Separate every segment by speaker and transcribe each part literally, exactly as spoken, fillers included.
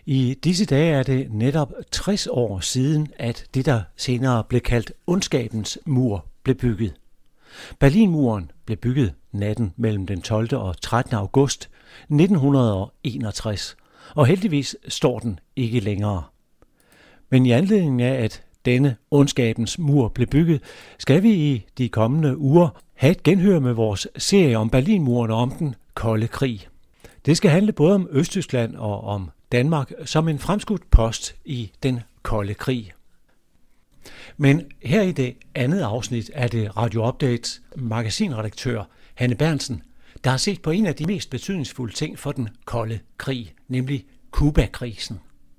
Speaker 1: I disse dage er det netop tres år siden, at det, der senere blev kaldt ondskabens mur, blev bygget. Berlinmuren blev bygget natten mellem den tolvte og trettende august nitten enogtres, og heldigvis står den ikke længere. Men i anledning af, at denne ondskabens mur blev bygget, skal vi i de kommende uger have et genhør med vores serie om Berlinmuren og om den kolde krig. Det skal handle både om Østtyskland og om Danmark som en fremskudt post i den kolde krig. Men her i det andet afsnit er det Radio Updates magasinredaktør Hanne Berntsen, der har set på en af de mest betydningsfulde ting for den kolde krig, nemlig Cuba-krisen.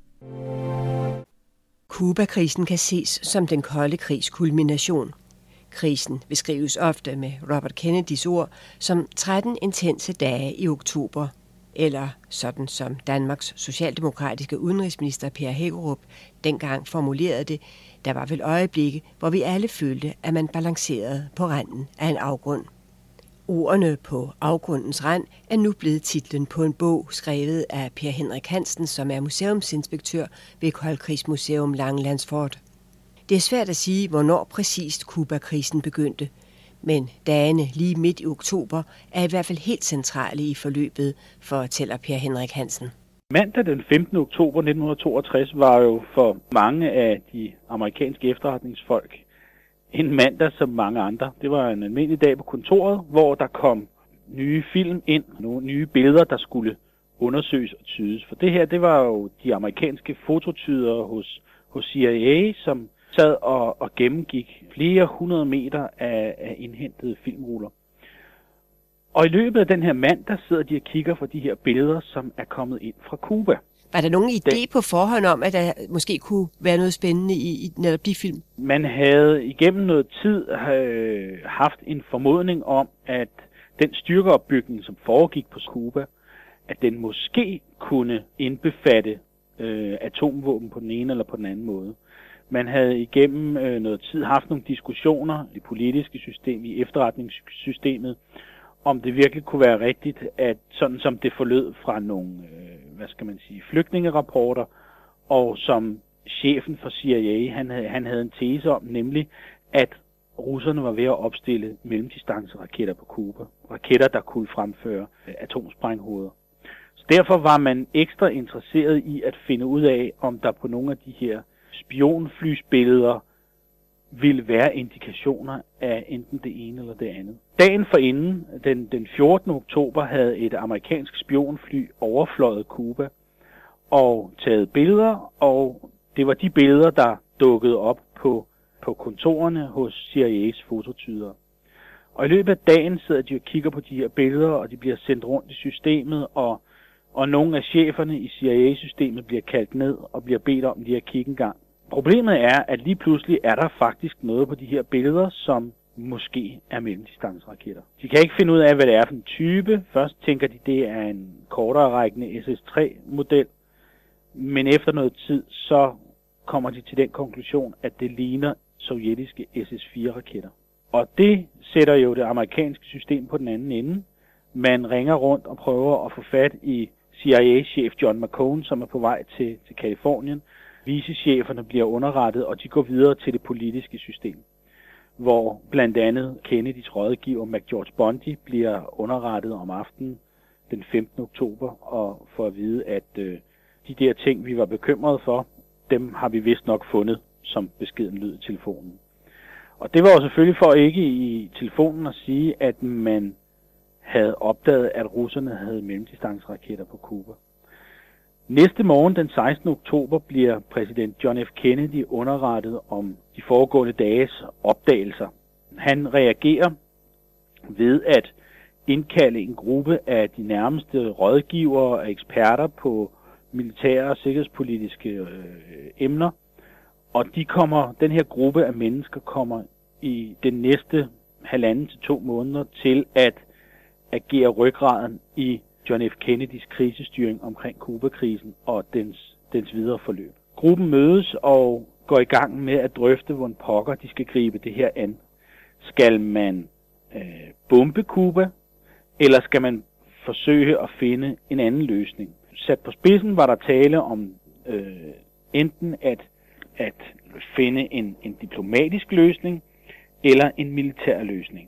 Speaker 2: Cuba-krisen kan ses som den kolde krigs kulmination. Krisen beskrives ofte med Robert Kennedys ord som tretten intense dage i oktober, eller sådan som Danmarks socialdemokratiske udenrigsminister Per Hækkerup dengang formulerede det, der var vel øjeblikke, hvor vi alle følte, at man balancerede på randen af en afgrund. Ordene på afgrundens rand er nu blevet titlen på en bog, skrevet af Per Henrik Hansen, som er museumsinspektør ved Koldkrigsmuseum Langelandsfort. Det er svært at sige, hvornår præcist Cuba-krisen begyndte, men dagene lige midt i oktober er i hvert fald helt centrale i forløbet, fortæller Per Henrik Hansen.
Speaker 3: Mandag den femtende oktober nitten toogtres var jo for mange af de amerikanske efterretningsfolk en mandag som mange andre. Det var en almindelig dag på kontoret, hvor der kom nye film ind, nogle nye billeder, der skulle undersøges og tydes. For det her, det var jo de amerikanske fototydere hos, hos C I A, som sad og, og gennemgik flere hundrede meter af, af indhentede filmruller. Og i løbet af den her mandag sidder de og kigger på de her billeder, som er kommet ind fra Cuba.
Speaker 2: Var der nogen idé den, på forhånd om, at der måske kunne være noget spændende i, i netop de film?
Speaker 3: Man havde igennem noget tid øh, haft en formodning om, at den styrkeopbygning, som foregik på Cuba, at den måske kunne indbefatte øh, atomvåben på den ene eller på den anden måde. Man havde igennem øh, noget tid haft nogle diskussioner i det politiske system, i efterretningssystemet, om det virkelig kunne være rigtigt, at sådan som det forlød fra nogle, øh, hvad skal man sige, flygtningerapporter, og som chefen for C I A, han havde, han havde en tese om, nemlig at russerne var ved at opstille mellemdistanceraketter på Cuba. Raketter, der kunne fremføre øh, atomsprænghoveder. Så derfor var man ekstra interesseret i at finde ud af, om der på nogle af de her spionflysbilleder ville være indikationer af enten det ene eller det andet. Dagen forinden, den, den fjortende oktober, havde et amerikansk spionfly overfløjet Cuba og taget billeder, og det var de billeder, der dukkede op på, på kontorerne hos C I A's fototydere. Og i løbet af dagen sidder de og kigger på de her billeder, og de bliver sendt rundt i systemet, og, og nogle af cheferne i C I A-systemet bliver kaldt ned og bliver bedt om lige at kigge en gang. Problemet er, at lige pludselig er der faktisk noget på de her billeder, som måske er mellemdistanceraketter. De kan ikke finde ud af, hvad det er for en type. Først tænker de, det er en kortere rækkende S S tre model, men efter noget tid, så kommer de til den konklusion, at det ligner sovjetiske S S fire raketter. Og det sætter jo det amerikanske system på den anden ende. Man ringer rundt og prøver at få fat i C I A-chef John McCone, som er på vej til, til Kalifornien. Vicecheferne bliver underrettet, og de går videre til det politiske system, hvor blandt andet Kennedys rådgiver McGeorge Bundy bliver underrettet om aftenen den femtende oktober og får at vide, at øh, de der ting, vi var bekymrede for, dem har vi vist nok fundet, som beskeden lød i telefonen. Og det var jo selvfølgelig for ikke i telefonen at sige, at man havde opdaget, at russerne havde mellemdistanceraketter på Cuba. Næste morgen, den sekstende oktober, bliver præsident John F. Kennedy underrettet om de foregående dages opdagelser. Han reagerer ved at indkalde en gruppe af de nærmeste rådgivere og eksperter på militære og sikkerhedspolitiske øh, emner. Og de kommer, den her gruppe af mennesker kommer i den næste halvanden til to måneder til at agere ryggraden i John F. Kennedys krisestyring omkring Cuba-krisen og dens, dens videre forløb. Gruppen mødes og går i gang med at drøfte, hvordan pokker de skal gribe det her an. Skal man øh, bombe Cuba, eller skal man forsøge at finde en anden løsning? sat på spidsen var der tale om øh, enten at, at finde en, en diplomatisk løsning eller en militær løsning.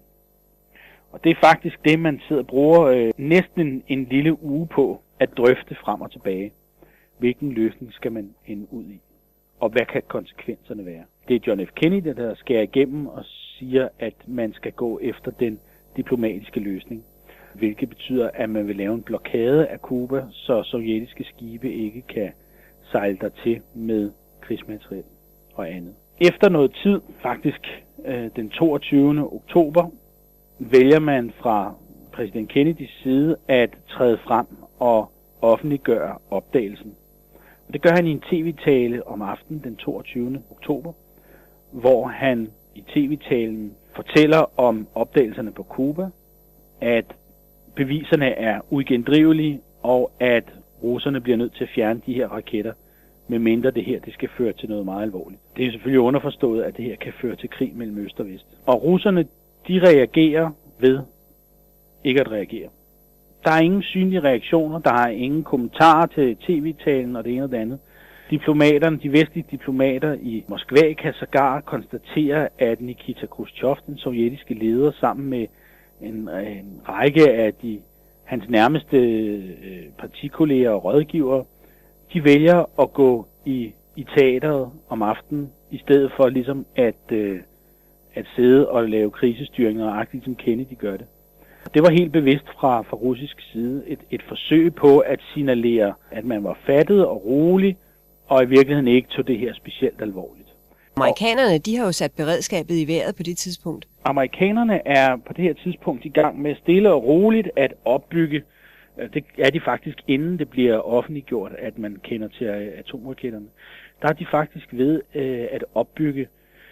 Speaker 3: Og det er faktisk det, man sidder og bruger øh, næsten en, en lille uge på at drøfte frem og tilbage. Hvilken løsning skal man ende ud i? Og hvad kan konsekvenserne være? Det er John F. Kennedy, der skærer igennem og siger, at man skal gå efter den diplomatiske løsning. Hvilket betyder, at man vil lave en blokade af Cuba, så sovjetiske skibe ikke kan sejle dertil med krigsmateriel og andet. Efter noget tid, faktisk øh, den toogtyvende oktober, vælger man fra præsident Kennedys side at træde frem og offentliggøre opdagelsen. Og det gør han i en tv-tale om aftenen den toogtyvende oktober, hvor han i tv-talen fortæller om opdagelserne på Cuba, at beviserne er uigendrivelige, og at russerne bliver nødt til at fjerne de her raketter, medmindre det her det skal føre til noget meget alvorligt. Det er selvfølgelig underforstået, at det her kan føre til krig mellem øst og vest. Og russerne, de reagerer ved ikke at reagere. Der er ingen synlige reaktioner, der er ingen kommentarer til tv-talen og det ene og det andet. Diplomaterne, de vestlige diplomater i Moskva kan sågar konstatere, at Nikita Khrushchev, den sovjetiske leder, sammen med en, en række af de, hans nærmeste øh, partikolleger og rådgivere, de vælger at gå i, i teateret om aftenen, i stedet for ligesom at, øh, at sidde og lave krisestyring, og agtigt som Kennedy gør det. Det var helt bevidst fra, fra russisk side et, et forsøg på at signalere, at man var fattet og rolig, og i virkeligheden ikke tog det her specielt alvorligt.
Speaker 2: Amerikanerne, de har jo sat beredskabet i vejret på det tidspunkt.
Speaker 3: Amerikanerne er på det her tidspunkt i gang med stille og roligt at opbygge, det er de faktisk inden det bliver offentliggjort, at man kender til atomraketterne, der er de faktisk ved at opbygge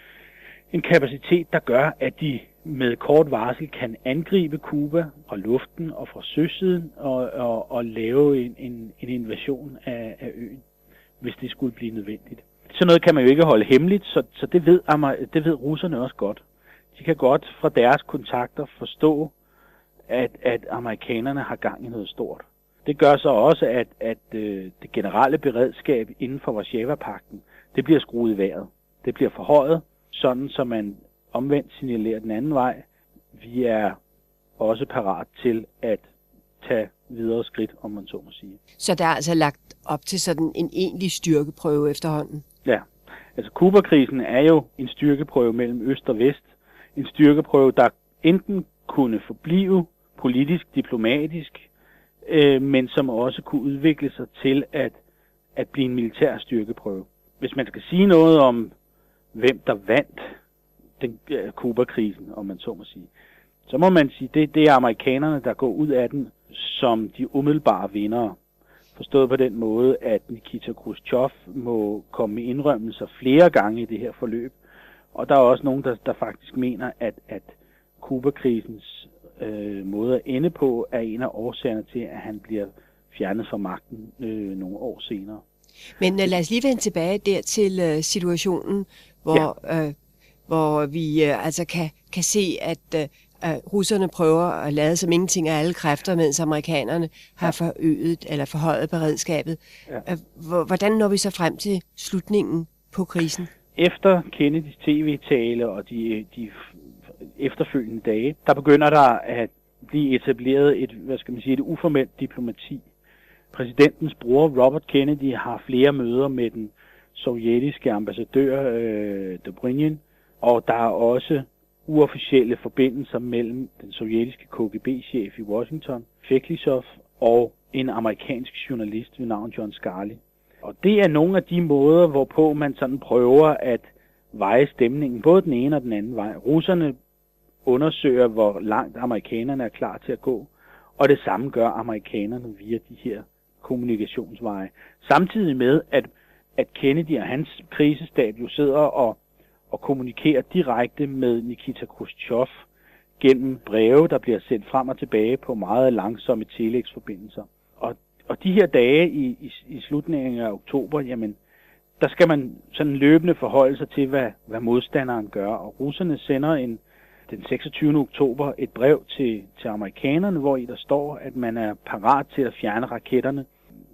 Speaker 3: en kapacitet, der gør, at de med kort varsel kan angribe Cuba fra luften og fra søsiden og, og, og lave en, en, en invasion af, af øen, hvis det skulle blive nødvendigt. Sådan noget kan man jo ikke holde hemmeligt, så, så det, ved, det ved russerne også godt. De kan godt fra deres kontakter forstå, at, at amerikanerne har gang i noget stort. Det gør så også, at, at øh, det generelle beredskab inden for Warszava-pagten, det bliver skruet i vejret. Det bliver forhøjet, sådan så man omvendt signalerer den anden vej. Vi er også parat til at tage videre skridt, om man så må sige.
Speaker 2: Så der er altså lagt op til sådan en egentlig styrkeprøve efterhånden?
Speaker 3: Ja, altså Cuba-krisen er jo en styrkeprøve mellem øst og vest. En styrkeprøve, der enten kunne forblive politisk, diplomatisk, øh, men som også kunne udvikle sig til at, at blive en militær styrkeprøve. Hvis man skal sige noget om, hvem der vandt den uh, Cuba-krisen, om man så må sige, så må man sige, det, det er amerikanerne, der går ud af den som de umiddelbare vindere. Forstået på den måde, at Nikita Khrushchev må komme med indrømmelser flere gange i det her forløb. Og der er også nogen, der, der faktisk mener, at, at Cuba-krisens øh, måde at ende på er en af årsagerne til, at han bliver fjernet fra magten øh, nogle år senere.
Speaker 2: Men uh, lad os lige vende tilbage der til uh, situationen, hvor, ja. uh, hvor vi uh, altså kan, kan se, at uh, uh, russerne prøver at lade som ingenting af alle kræfter, mens amerikanerne har ja. forøget eller forhøjet beredskabet. Ja. Uh, hvordan når vi så frem til slutningen på krisen?
Speaker 3: Efter Kennedys tv-tale og de, de efterfølgende dage, der begynder der at blive etableret et, hvad skal man sige, et uformelt diplomati. Præsidentens bror, Robert Kennedy, har flere møder med den sovjetiske ambassadør, øh, Dobrynin, og der er også uofficielle forbindelser mellem den sovjetiske K G B-chef i Washington, Feklissov, og en amerikansk journalist ved navn John Scarlett. Og det er nogle af de måder, hvorpå man sådan prøver at veje stemningen, både den ene og den anden vej. Russerne undersøger, hvor langt amerikanerne er klar til at gå, og det samme gør amerikanerne via de her kommunikationsveje. Samtidig med, at, at Kennedy og hans krisestab jo sidder og, og kommunikerer direkte med Nikita Khrushchev gennem breve, der bliver sendt frem og tilbage på meget langsomme telex-forbindelser. Og, og de her dage i, i, i slutningen af oktober, jamen, der skal man sådan løbende forholde sig til, hvad, hvad modstanderen gør. Og russerne sender en, den seksogtyvende oktober et brev til, til amerikanerne, hvor i der står, at man er parat til at fjerne raketterne,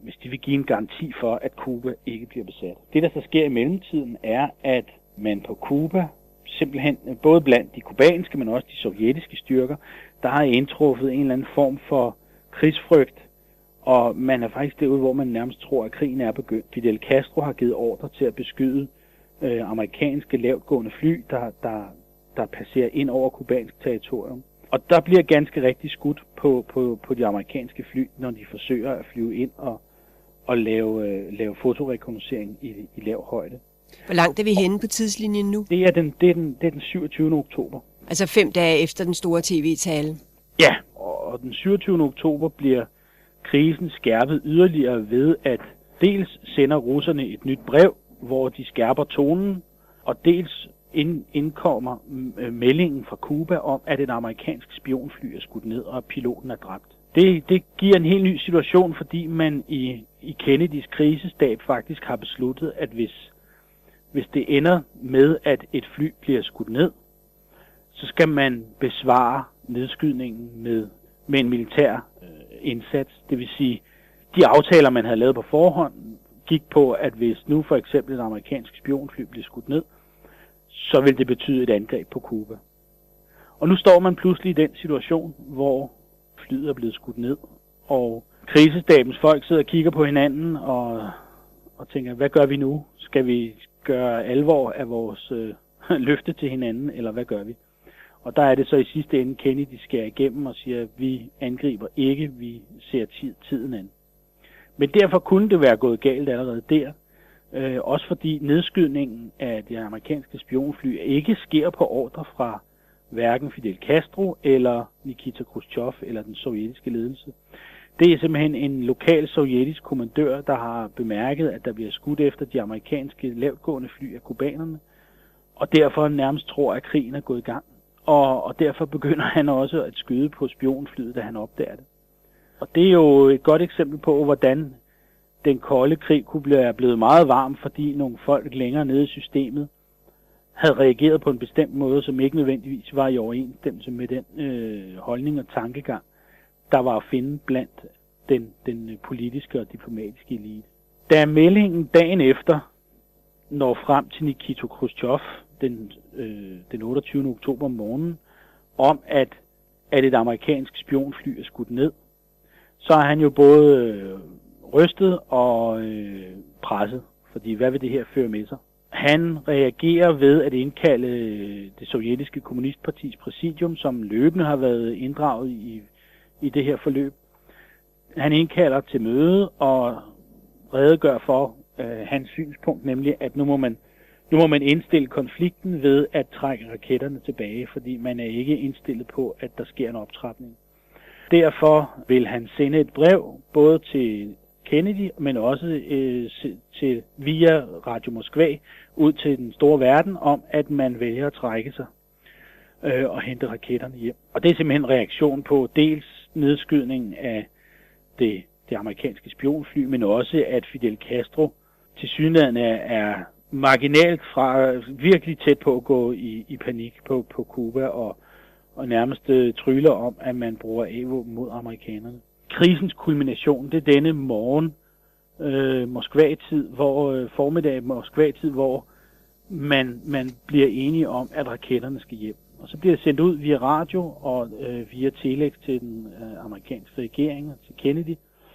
Speaker 3: hvis de vil give en garanti for, at Cuba ikke bliver besat. Det, der så sker i mellemtiden, er, at man på Cuba, simpelthen både blandt de kubanske, men også de sovjetiske styrker, der har indtruffet en eller anden form for krigsfrygt, og man er faktisk derude, hvor man nærmest tror, at krigen er begyndt. Fidel Castro har givet ordre til at beskyde øh, amerikanske lavtgående fly, der, der, der passerer ind over kubansk territorium. Og der bliver ganske rigtig skudt på, på, på de amerikanske fly, når de forsøger at flyve ind og, og lave, øh, lave fotorekognoscering i, i lav højde.
Speaker 2: Hvor langt er vi henne på tidslinjen nu?
Speaker 3: Det er den, det er den, det er den syvogtyvende oktober.
Speaker 2: Altså fem dage efter den store tv-tale?
Speaker 3: Ja, og den syvogtyvende oktober bliver krisen skærpet yderligere ved, at dels sender russerne et nyt brev, hvor de skærper tonen, og dels ind, indkommer meldingen fra Cuba om, at et amerikansk spionfly er skudt ned, og piloten er dræbt. Det, det giver en helt ny situation, fordi man i, i Kennedys krisestab faktisk har besluttet, at hvis, hvis det ender med, at et fly bliver skudt ned, så skal man besvare nedskydningen med, med en militær øh, indsats. Det vil sige, de aftaler, man havde lavet på forhånd, gik på, at hvis nu for eksempel et amerikansk spionfly bliver skudt ned, så vil det betyde et angreb på Cuba. Og nu står man pludselig i den situation, hvor flyet er blevet skudt ned, og krisestabens folk sidder og kigger på hinanden og, og tænker, hvad gør vi nu? Skal vi gøre alvor af vores øh, løfte til hinanden, eller hvad gør vi? Og der er det så i sidste ende, Kennedy skærer igennem og siger, at vi angriber ikke, vi ser tid, tiden an. Men derfor kunne det være gået galt allerede der, øh, også fordi nedskydningen af de amerikanske spionfly ikke sker på ordre fra hverken Fidel Castro eller Nikita Khrushchev eller den sovjetiske ledelse. Det er simpelthen en lokal sovjetisk kommandør, der har bemærket, at der bliver skudt efter de amerikanske lavtgående fly af kubanerne, og derfor nærmest tror, at krigen er gået i gang. Og, og derfor begynder han også at skyde på spionflyet, da han opdager det. Og det er jo et godt eksempel på, hvordan den kolde krig kunne blive blevet meget varm, fordi nogle folk længere nede i systemet havde reageret på en bestemt måde, som ikke nødvendigvis var i overensstemmelse med den øh, holdning og tankegang, der var at finde blandt den, den politiske og diplomatiske elite. Da meldingen dagen efter når frem til Nikita Khrushchev den, øh, den otteogtyvende oktober om morgenen, om at, at et amerikansk spionfly er skudt ned, så er han jo både øh, rystet og øh, presset, fordi hvad vil det her føre med sig? Han reagerer ved at indkalde det sovjetiske kommunistpartis præsidium, som løbende har været inddraget i, i det her forløb. Han indkalder til møde og redegør for øh, hans synspunkt, nemlig at nu må man Nu må man indstille konflikten ved at trække raketterne tilbage, fordi man er ikke indstillet på, at der sker en optrapning. Derfor vil han sende et brev både til Kennedy, men også øh, til via Radio Moskva ud til den store verden om, at man vælger at trække sig øh, og hente raketterne hjem. Og det er simpelthen en reaktion på dels nedskydningen af det, det amerikanske spionfly, men også at Fidel Castro tilsyneladende er marginalt fra virkelig tæt på at gå i, i panik på, på Cuba og, og nærmest øh, tryller om, at man bruger A-våben mod amerikanerne. Krisens kulmination, det er denne morgen, øh, Moskva-tid, hvor øh, formiddag Moskva-tid, hvor man, man bliver enige om, at raketterne skal hjem. Og så bliver det sendt ud via radio og øh, via telex til den øh, amerikanske regering og til Kennedy,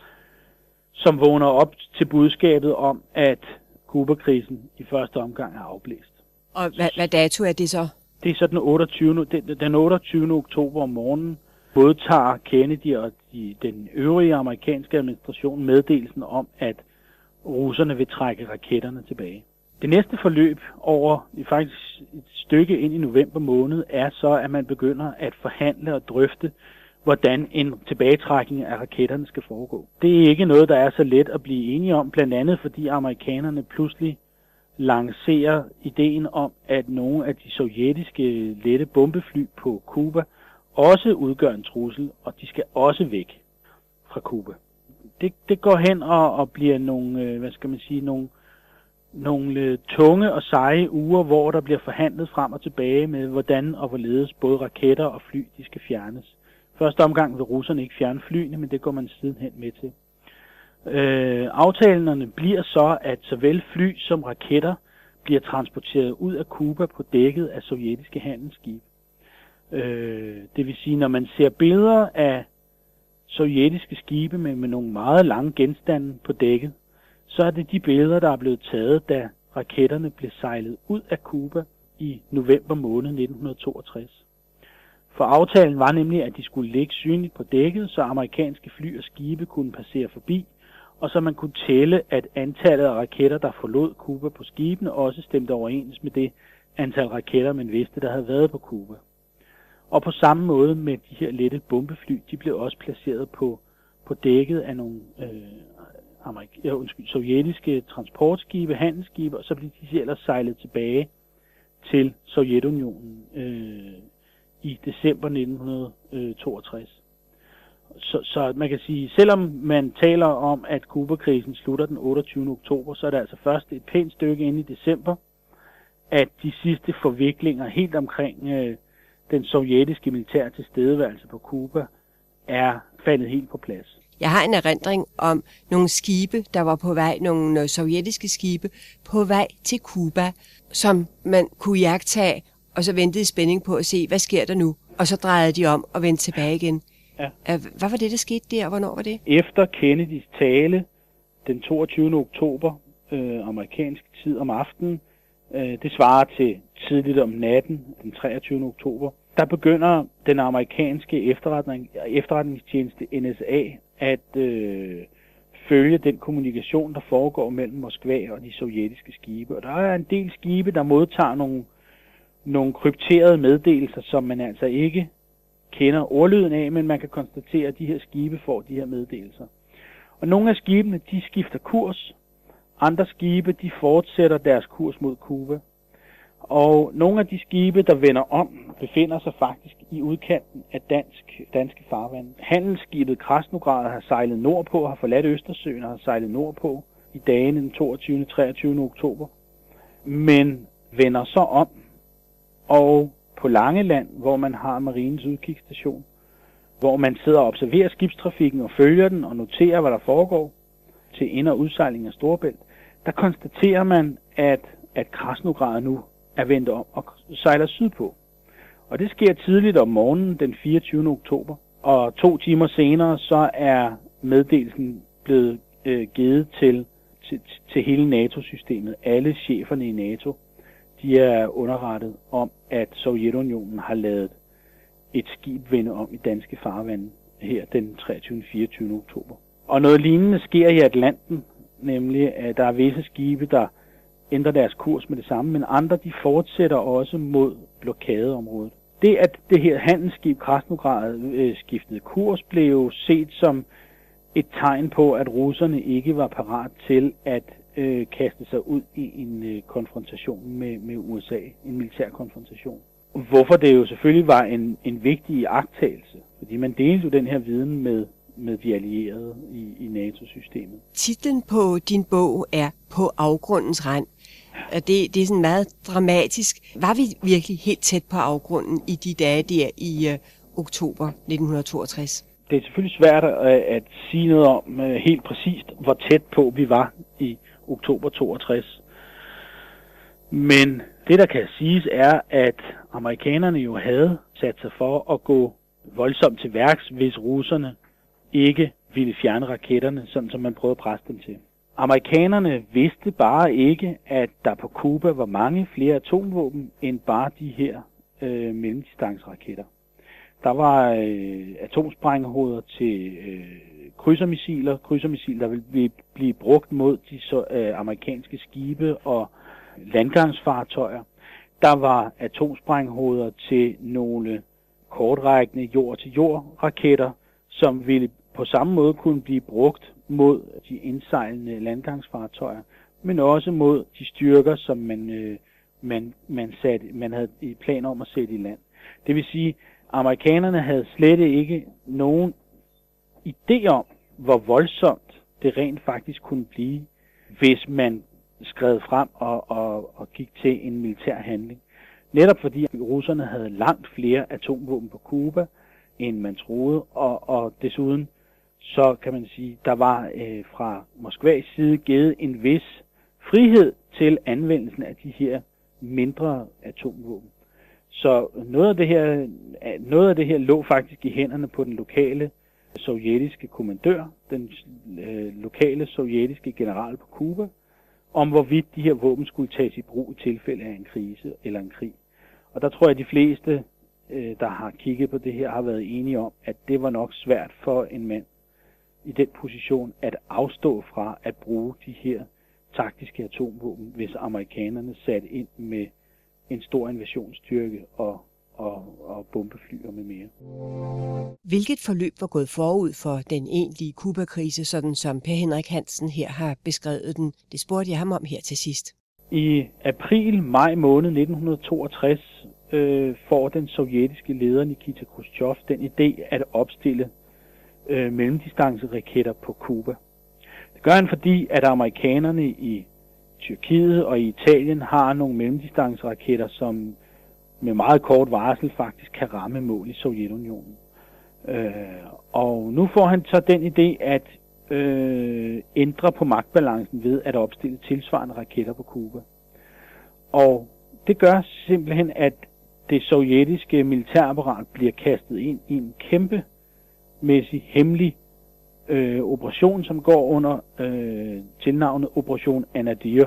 Speaker 3: som vågner op til budskabet om, at Cuba-krisen i første omgang er afblæst.
Speaker 2: Og hvad, hvad dato er det så?
Speaker 3: Det er så den otteogtyvende den otteogtyvende oktober om morgenen, modtager Kennedy og de, den øvrige amerikanske administration meddelelsen om, at russerne vil trække raketterne tilbage. Det næste forløb over faktisk et stykke ind i november måned er så, at man begynder at forhandle og drøfte, hvordan en tilbagetrækning af raketterne skal foregå. Det er ikke noget, der er så let at blive enige om, blandt andet fordi amerikanerne pludselig lancerer ideen om, at nogle af de sovjetiske lette bombefly på Cuba også udgør en trussel, og de skal også væk fra Cuba. Det, det går hen og, og bliver nogle, hvad skal man sige, nogle, nogle tunge og seje uger, hvor der bliver forhandlet frem og tilbage med, hvordan og hvorledes både raketter og fly de skal fjernes. Første omgang vil russerne ikke fjerne flyene, men det går man sidenhen med til. Øh, aftalerne bliver så, at såvel fly som raketter bliver transporteret ud af Cuba på dækket af sovjetiske handelsskibe. Øh, det vil sige, når man ser billeder af sovjetiske skibe med, med nogle meget lange genstande på dækket, så er det de billeder, der er blevet taget, da raketterne blev sejlet ud af Cuba i november måned nitten toogtres. For aftalen var nemlig, at de skulle ligge synligt på dækket, så amerikanske fly og skibe kunne passere forbi, og så man kunne tælle, at antallet af raketter, der forlod Cuba på skibene, også stemte overens med det antal raketter, man vidste, der havde været på Cuba. Og på samme måde med de her lette bombefly, de blev også placeret på, på dækket af nogle øh, amerik- ja, undskyld, sovjetiske transportskibe, handelsskibe, og så blev de ellers sejlet tilbage til Sovjetunionen øh, i december nitten toogtres. Så, så man kan sige, selvom man taler om, at Cuba-krisen slutter den otteogtyvende oktober, så er det altså først et pænt stykke inde i december, at de sidste forviklinger helt omkring øh, den sovjetiske militære tilstedeværelse på Cuba er faldet helt på plads.
Speaker 2: Jeg har en erindring om nogle skibe, der var på vej, nogle sovjetiske skibe, på vej til Cuba, som man kunne iagttage, og så ventede i spænding på at se, hvad sker der nu? Og så drejede de om og vendte tilbage igen.
Speaker 3: Ja.
Speaker 2: Hvad var det, der skete der, og hvornår var det?
Speaker 3: Efter Kennedys tale den toogtyvende oktober, øh, amerikansk tid om aftenen, øh, det svarer til tidligt om natten, den treogtyvende oktober, der begynder den amerikanske efterretning, efterretningstjeneste N S A at øh, følge den kommunikation, der foregår mellem Moskva og de sovjetiske skibe. Og der er en del skibe, der modtager nogle, nogle krypterede meddelelser, som man altså ikke kender ordlyden af, men man kan konstatere, at de her skibe får de her meddelelser. Og nogle af skibene, de skifter kurs. Andre skibe, de fortsætter deres kurs mod Cuba. Og nogle af de skibe, der vender om, befinder sig faktisk i udkanten af dansk, danske farvand. Handelsskibet Krasnograd har sejlet nordpå, har forladt Østersøen og har sejlet nordpå i dagene den toogtyvende og treogtyvende oktober. Men vender så om, og på Langeland, hvor man har Marinens udkigsstation, hvor man sidder og observerer skibstrafikken og følger den og noterer, hvad der foregår til ind- og udsejling af Storebælt, der konstaterer man, at, at Krasnograd nu er vendt om og sejler sydpå. Og det sker tidligt om morgenen den fireogtyvende oktober, og to timer senere så er meddelelsen blevet øh, givet til, til, til hele NATO-systemet. Alle cheferne i NATO, de er underrettet om, at Sovjetunionen har ladet et skib vende om i danske farvande her den treogtyvende og fireogtyvende oktober. Og noget lignende sker i Atlanten, nemlig at der er visse skibe, der ændrer deres kurs med det samme, men andre de fortsætter også mod blokadeområdet. Det, at det her handelsskib Krasnograd øh, skiftede kurs, blev jo set som et tegn på, at russerne ikke var parat til at øh, kaste sig ud i en øh, konfrontation med, med U S A, en militær konfrontation. Hvorfor det jo selvfølgelig var en, en vigtig iagttagelse, fordi man delte jo den her viden med, med de allierede i, i NATO-systemet.
Speaker 2: Titlen på din bog er På afgrundens rand. Det, det er sådan meget dramatisk. Var vi virkelig helt tæt på afgrunden i de dage der i uh, oktober nitten toogtres?
Speaker 3: Det er selvfølgelig svært at, at sige noget om uh, helt præcist, hvor tæt på vi var i oktober toogtres. Men det, der kan siges, er, at amerikanerne jo havde sat sig for at gå voldsomt til værks, hvis russerne ikke ville fjerne raketterne, sådan som man prøvede at presse dem til. Amerikanerne vidste bare ikke, at der på Cuba var mange flere atomvåben end bare de her øh, mellemdistanceraketter. Der var øh, atomsprænghoveder til øh, krydsermissiler, krydsermissiler, der ville blive brugt mod de så, øh, amerikanske skibe og landgangsfartøjer. Der var atomsprænghoveder til nogle kortrækkende jord-til-jord-raketter, som ville på samme måde kunne blive brugt mod de indsejlende landgangsfartøjer, men også mod de styrker, som man, øh, man, man, satte, man havde i plan om at sætte i land. Det vil sige, at amerikanerne havde slet ikke nogen idé om, hvor voldsomt det rent faktisk kunne blive, hvis man skred frem og, og, og gik til en militær handling. Netop fordi russerne havde langt flere atomvåben på Cuba, end man troede, og, og desuden så kan man sige, der var øh, fra Moskvas side givet en vis frihed til anvendelsen af de her mindre atomvåben. Så noget af det her, noget af det her lå faktisk i hænderne på den lokale sovjetiske kommandør, den øh, lokale sovjetiske general på Cuba, om hvorvidt de her våben skulle tages i brug i tilfælde af en krise eller en krig. Og der tror jeg, at de fleste, øh, der har kigget på det her, har været enige om, at det var nok svært for en mand i den position at afstå fra at bruge de her taktiske atomvåben, hvis amerikanerne satte ind med en stor invasionsstyrke og, og, og bombefly og med mere.
Speaker 2: Hvilket forløb var gået forud for den egentlige Cuba-krise, sådan som Per Henrik Hansen her har beskrevet den? Det spurgte jeg ham om her til sidst.
Speaker 3: I april-maj måned nitten toogtres øh, får den sovjetiske leder Nikita Khrushchev den idé at opstille øh, mellemdistanceraketter på Cuba. Det gør han, fordi at amerikanerne i Tyrkiet og i Italien har nogle mellemdistanceraketter, som med meget kort varsel faktisk kan ramme mål i Sovjetunionen. Øh, og nu får han så den idé at øh, ændre på magtbalancen ved at opstille tilsvarende raketter på Cuba. Og det gør simpelthen, at det sovjetiske militærapparat bliver kastet ind i en kæmpemæssig hemmelig øh, operation, som går under øh, tilnavnet Operation Anadyr.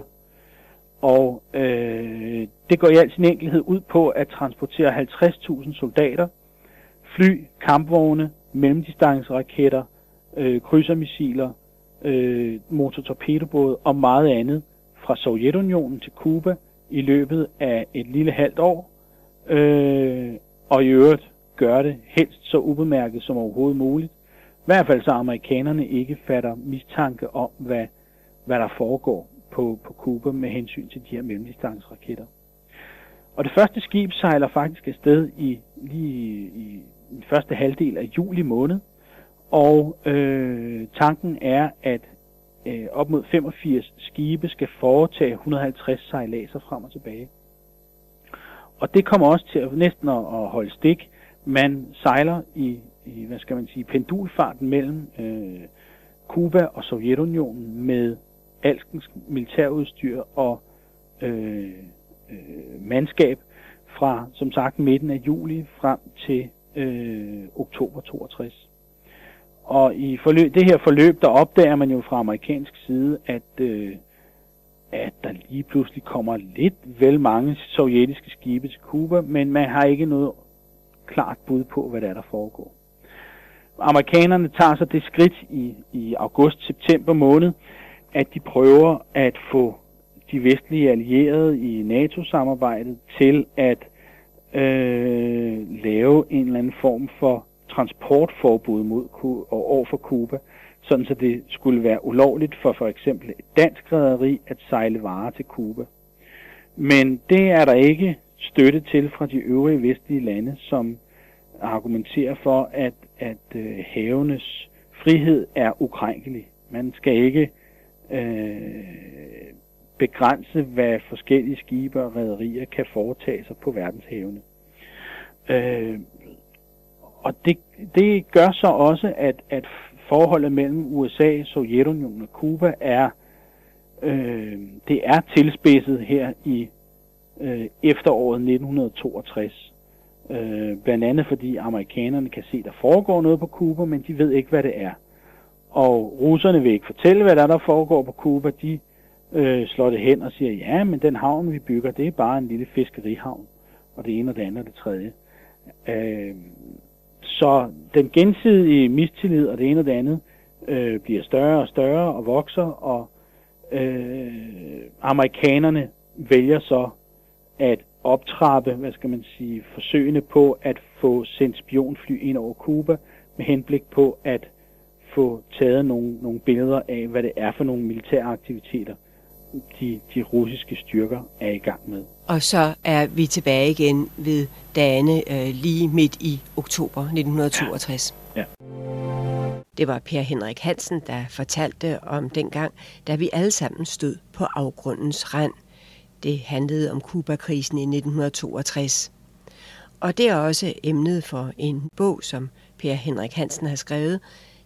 Speaker 3: Og øh, det går i al sin enkelhed ud på at transportere halvtreds tusind soldater, fly, kampvogne, mellemdistanceraketter, øh, krydsermissiler, øh, motortorpedobåde og meget andet fra Sovjetunionen til Cuba i løbet af et lille halvt år, øh, og i øvrigt gøre det helst så ubemærket som overhovedet muligt. I hvert fald så amerikanerne ikke fatter mistanke om, hvad, hvad der foregår på, på Cuba med hensyn til de her mellemdistanceraketter. Og det første skib sejler faktisk afsted i lige i den første halvdel af juli måned, og øh, tanken er, at øh, op mod femogfirs skibe skal foretage et hundrede og halvtreds sejladser frem og tilbage. Og det kommer også til at næsten at holde stik. Man sejler i, i hvad skal man sige, pendulfarten mellem øh, Cuba og Sovjetunionen med alskens militærudstyr og øh, øh, mandskab fra, som sagt, midten af juli frem til øh, oktober toogtres. Og i forløb, det her forløb, der opdager man jo fra amerikansk side, at, øh, at der lige pludselig kommer lidt vel mange sovjetiske skibe til Cuba, men man har ikke noget klart bud på, hvad der er, der foregår. Amerikanerne tager så det skridt i, i august-september måned, at de prøver at få de vestlige allierede i NATO-samarbejdet til at øh, lave en eller anden form for transportforbud mod og over for Cuba, sådan så det skulle være ulovligt for for eksempel et dansk rederi at sejle varer til Cuba. Men det er der ikke støtte til fra de øvrige vestlige lande, som argumenterer for, at, at øh, havenes frihed er ukrænkelig. Man skal ikke øh, begrænse, hvad forskellige skibe og rederier kan foretage sig på verdenshavene. Øh, og det, det gør så også, at, at forholdet mellem U S A, Sovjetunionen og Cuba er, øh, det er tilspidset her i øh, efteråret nitten toogtres. Øh, blandt andet fordi amerikanerne kan se, at der foregår noget på Cuba, men de ved ikke, hvad det er. Og russerne vil ikke fortælle, hvad der, der foregår på Cuba. De øh, slår det hen og siger, ja, men den havn, vi bygger, det er bare en lille fiskerihavn. Og det ene og det andet og det tredje. Øh, så den gensidige mistillid og det ene og det andet øh, bliver større og større og vokser, og øh, amerikanerne vælger så at optrappe, hvad skal man sige, forsøgene på at få sendt spionfly ind over Cuba med henblik på at få taget nogle, nogle billeder af, hvad det er for nogle militære aktiviteter, de, de russiske styrker er i gang med.
Speaker 2: Og så er vi tilbage igen ved dagene øh, lige midt i oktober nitten toogtres.
Speaker 3: Ja. Ja.
Speaker 2: Det var Per Henrik Hansen, der fortalte om dengang, da vi alle sammen stod på afgrundens rand. Det handlede om Cuba-krisen i nitten toogtres. Og det er også emnet for en bog, som Per Henrik Hansen har skrevet.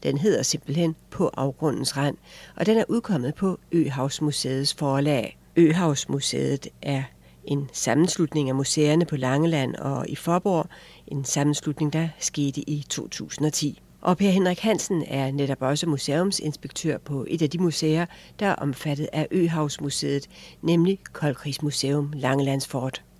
Speaker 2: Den hedder simpelthen På afgrundens rand, og den er udkommet på Øhavsmuseets forlag. Øhavsmuseet er en sammenslutning af museerne på Langeland og i Faaborg, en sammenslutning, der skete i to tusind og ti. Og Per Henrik Hansen er netop også museumsinspektør på et af de museer, der er omfattet af Øhavsmuseet, nemlig Koldkrigsmuseum Langelands Fort.